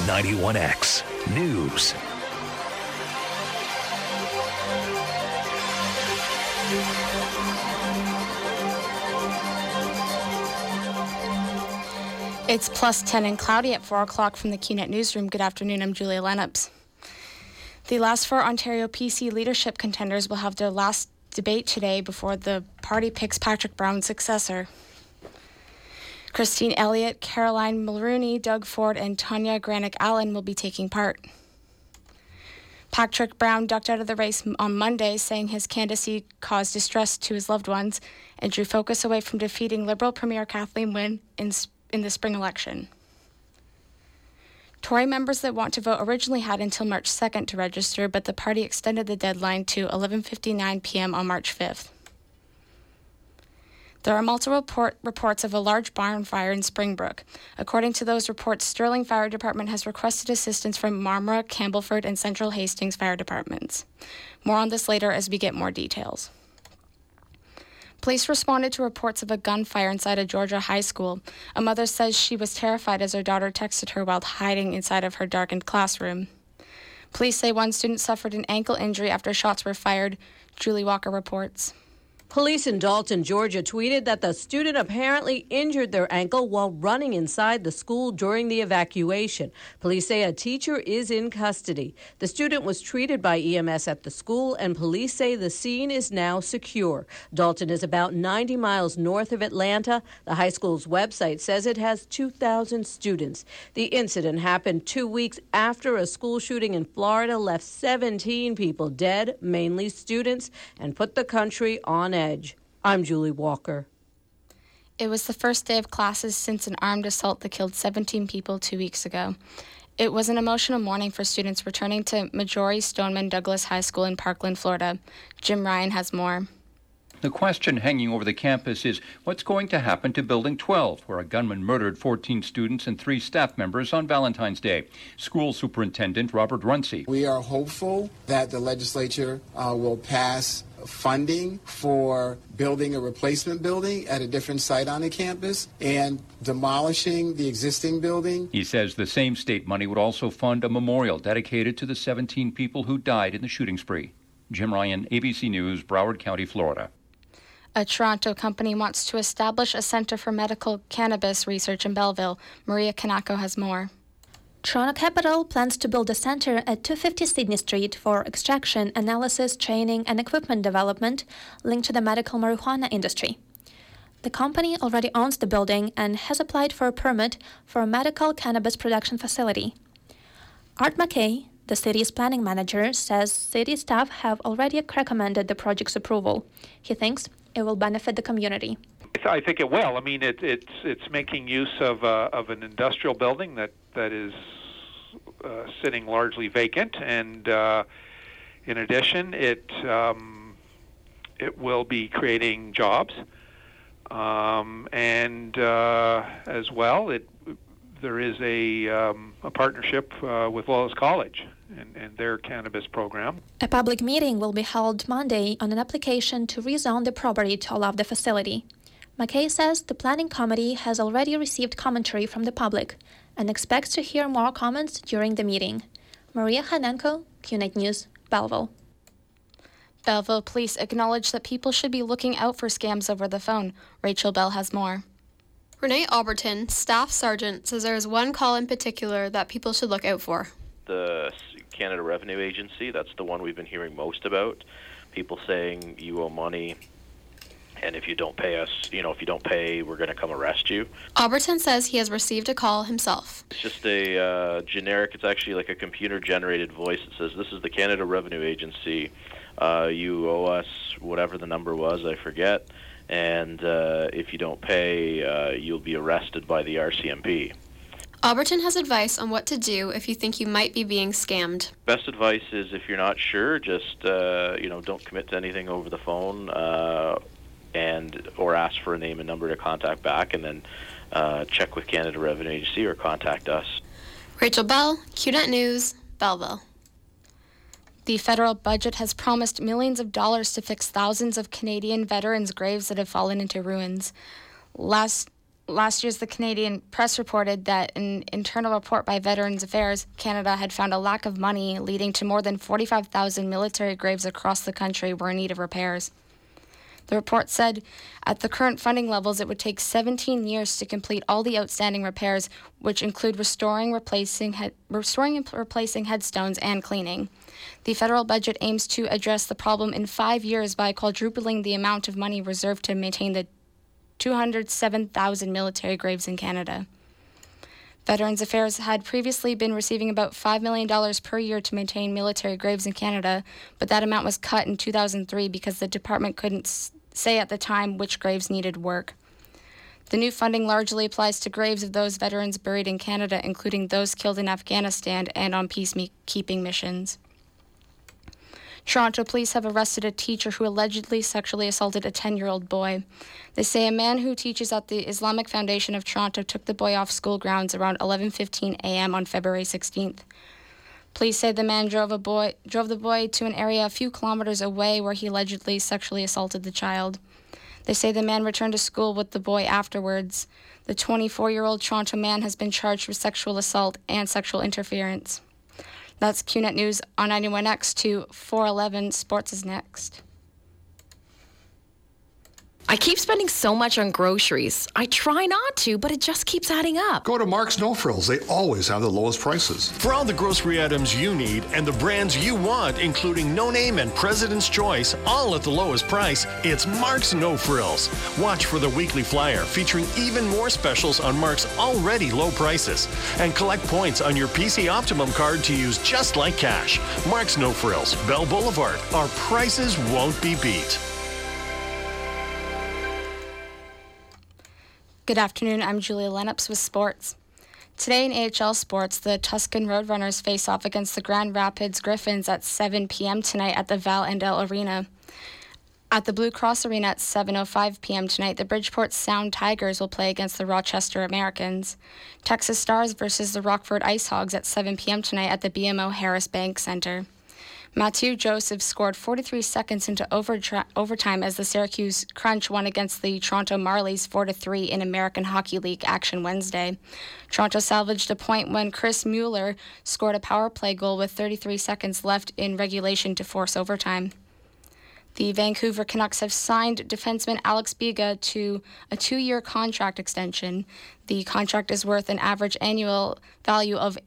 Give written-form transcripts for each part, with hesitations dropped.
91X News. It's +10 and cloudy at 4 o'clock from the QNet Newsroom. Good afternoon, I'm Julia Lennox. The last four Ontario PC leadership contenders will have their last debate today before the party picks Patrick Brown's successor. Christine Elliott, Caroline Mulrooney, Doug Ford, and Tanya Granick-Allen will be taking part. Patrick Brown ducked out of the race on Monday, saying his candidacy caused distress to his loved ones and drew focus away from defeating Liberal Premier Kathleen Wynne in the spring election. Tory members that want to vote originally had until March 2nd to register, but the party extended the deadline to 11:59 p.m. on March 5th. There are multiple reports of a large barn fire in Springbrook. According to those reports, Stirling Fire Department has requested assistance from Marmora, Campbellford, and Central Hastings Fire Departments. More on this later as we get more details. Police responded to reports of a gunfire inside a Georgia high school. A mother says she was terrified as her daughter texted her while hiding inside of her darkened classroom. Police say one student suffered an ankle injury after shots were fired. Julie Walker reports. Police in Dalton, Georgia tweeted that the student apparently injured their ankle while running inside the school during the evacuation. Police say a teacher is in custody. The student was treated by EMS at the school, and police say the scene is now secure. Dalton is about 90 miles north of Atlanta. The high school's website says it has 2,000 students. The incident happened 2 weeks after a school shooting in Florida left 17 people dead, mainly students, and put the country on edge. I'm Julie Walker. It was the first day of classes since an armed assault that killed 17 people 2 weeks ago. It was an emotional morning for students returning to Majori Stoneman Douglas High School in Parkland, Florida. Jim Ryan has more. The question hanging over the campus is what's going to happen to Building 12, where a gunman murdered 14 students and 3 staff members on Valentine's Day. School Superintendent Robert Runcie. We are hopeful that the legislature will pass funding for building a replacement building at a different site on the campus and demolishing the existing building. He says the same state money would also fund a memorial dedicated to the 17 people who died in the shooting spree. Jim Ryan, ABC News, Broward County, Florida. A Toronto company wants to establish a Centre for Medical Cannabis Research in Belleville. Maria Kanako has more. Toronto Capital plans to build a centre at 250 Sydney Street for extraction, analysis, training, and equipment development linked to the medical marijuana industry. The company already owns the building and has applied for a permit for a medical cannabis production facility. Art McKay, the city's planning manager, says city staff have already recommended the project's approval. He thinks it will benefit the community. I think it will. I mean, it's making use of an industrial building that is sitting largely vacant, and in addition, it will be creating jobs, and as well, there is a partnership with Wallace College and their cannabis program. A public meeting will be held Monday on an application to rezone the property to allow the facility. McKay says the planning committee has already received commentary from the public and expects to hear more comments during the meeting. Maria Hanenko, QNet News, Belleville. Belleville police acknowledge that people should be looking out for scams over the phone. Rachel Bell has more. Renee Alberton, staff sergeant, says there is one call in particular that people should look out for. The Canada Revenue Agency, that's the one we've been hearing most about. People saying you owe money, and if you don't pay us, if you don't pay, we're going to come arrest you. Alberton says he has received a call himself. It's just a generic, it's actually like a computer-generated voice that says, this is the Canada Revenue Agency. You owe us whatever the number was, I forget. And if you don't pay, you'll be arrested by the RCMP. Alberton has advice on what to do if you think you might be being scammed. Best advice is if you're not sure, just don't commit to anything over the phone, or ask for a name and number to contact back, and then check with Canada Revenue Agency or contact us. Rachel Bell, QNet News, Belleville. The federal budget has promised millions of dollars to fix thousands of Canadian veterans' graves that have fallen into ruins. Last Last year's The Canadian Press reported that an internal report by Veterans Affairs Canada had found a lack of money, leading to more than 45,000 military graves across the country were in need of repairs. The report said at the current funding levels, it would take 17 years to complete all the outstanding repairs, which include restoring and replacing headstones and cleaning. The federal budget aims to address the problem in 5 years by quadrupling the amount of money reserved to maintain the 207,000 military graves in Canada. Veterans Affairs had previously been receiving about $5 million per year to maintain military graves in Canada, but that amount was cut in 2003 because the department couldn't say at the time which graves needed work. The new funding largely applies to graves of those veterans buried in Canada, including those killed in Afghanistan and on peacekeeping missions. Toronto police have arrested a teacher who allegedly sexually assaulted a 10-year-old boy. They say a man who teaches at the Islamic Foundation of Toronto took the boy off school grounds around 11:15 a.m. on February 16th. Police say the man drove the boy to an area a few kilometers away where he allegedly sexually assaulted the child. They say the man returned to school with the boy afterwards. The 24-year-old Toronto man has been charged with sexual assault and sexual interference. That's QNet News on 91X to 411. Sports is next. I keep spending so much on groceries. I try not to, but it just keeps adding up. Go to Mark's No Frills. They always have the lowest prices. For all the grocery items you need and the brands you want, including No Name and President's Choice, all at the lowest price, it's Mark's No Frills. Watch for the weekly flyer featuring even more specials on Mark's already low prices. And collect points on your PC Optimum card to use just like cash. Mark's No Frills, Bell Boulevard. Our prices won't be beat. Good afternoon, I'm Julia Lennox with sports. Today in AHL sports, the Tuscan Roadrunners face off against the Grand Rapids Griffins at 7 p.m. tonight at the Val Andel Arena. At the Blue Cross Arena at 7:05 p.m. tonight, the Bridgeport Sound Tigers will play against the Rochester Americans. Texas Stars versus the Rockford Ice Hogs at 7 p.m. tonight at the BMO Harris Bank Center. Matthew Joseph scored 43 seconds into overtime as the Syracuse Crunch won against the Toronto Marlies 4-3 in American Hockey League action Wednesday. Toronto salvaged a point when Chris Mueller scored a power play goal with 33 seconds left in regulation to force overtime. The Vancouver Canucks have signed defenseman Alex Biga to a 2-year contract extension. The contract is worth an average annual value of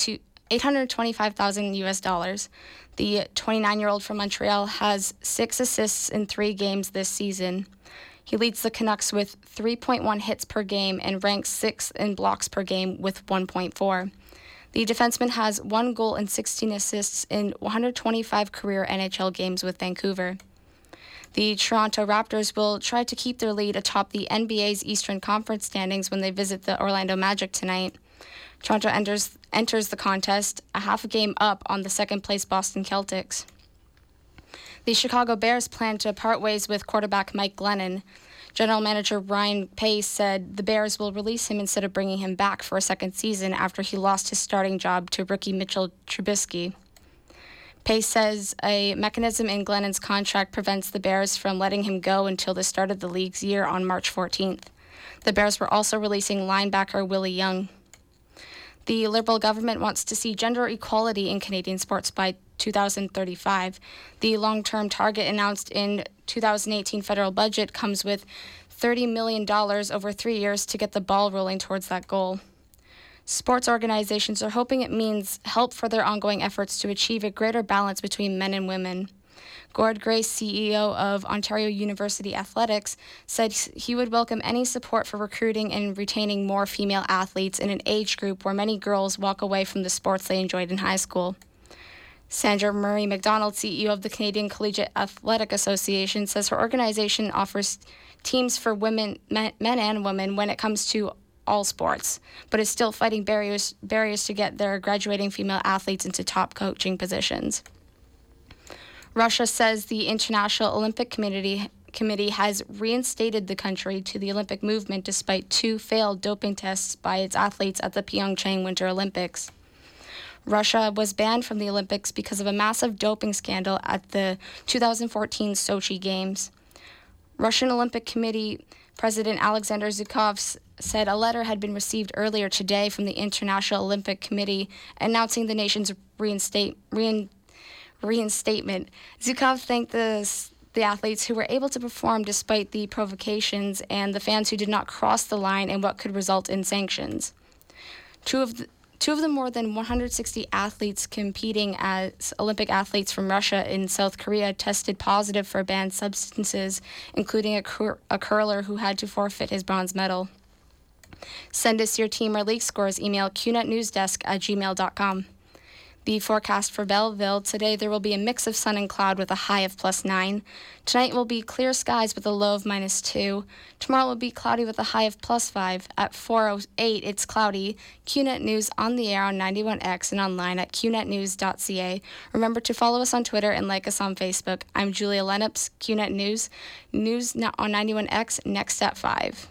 $825,000 US. The 29-year-old from Montreal has 6 assists in 3 games this season. He leads the Canucks with 3.1 hits per game and ranks 6th in blocks per game with 1.4. The defenseman has 1 goal and 16 assists in 125 career NHL games with Vancouver. The Toronto Raptors will try to keep their lead atop the NBA's Eastern Conference standings when they visit the Orlando Magic tonight. Toronto enters the contest a half a game up on the second-place Boston Celtics. The Chicago Bears plan to part ways with quarterback Mike Glennon. General Manager Ryan Pace said the Bears will release him instead of bringing him back for a second season after he lost his starting job to rookie Mitchell Trubisky. Pace says a mechanism in Glennon's contract prevents the Bears from letting him go until the start of the league's year on March 14th. The Bears were also releasing linebacker Willie Young. The Liberal government wants to see gender equality in Canadian sports by 2035. The long-term target announced in 2018 federal budget comes with $30 million over 3 years to get the ball rolling towards that goal. Sports organizations are hoping it means help for their ongoing efforts to achieve a greater balance between men and women. Gord Grace, CEO of Ontario University Athletics, said he would welcome any support for recruiting and retaining more female athletes in an age group where many girls walk away from the sports they enjoyed in high school. Sandra Murray McDonald, CEO of the Canadian Collegiate Athletic Association, says her organization offers teams for women, men and women when it comes to all sports, but is still fighting barriers to get their graduating female athletes into top coaching positions. Russia says the International Olympic Committee has reinstated the country to the Olympic movement despite 2 failed doping tests by its athletes at the Pyeongchang Winter Olympics. Russia was banned from the Olympics because of a massive doping scandal at the 2014 Sochi Games. Russian Olympic Committee President Alexander Zhukov said a letter had been received earlier today from the International Olympic Committee announcing the nation's reinstatement. Zhukov thanked the athletes who were able to perform despite the provocations and the fans who did not cross the line and what could result in sanctions. Two of the more than 160 athletes competing as Olympic athletes from Russia and South Korea tested positive for banned substances, including a curler who had to forfeit his bronze medal. Send us your team or league scores. Email qnetnewsdesk@gmail.com. The forecast for Belleville: today there will be a mix of sun and cloud with a high of +9. Tonight will be clear skies with a low of -2. Tomorrow will be cloudy with a high of +5. At 4:08 it's cloudy. QNet News on the air on 91X and online at qnetnews.ca. Remember to follow us on Twitter and like us on Facebook. I'm Julia Lennox, QNet News. News on 91X next at 5.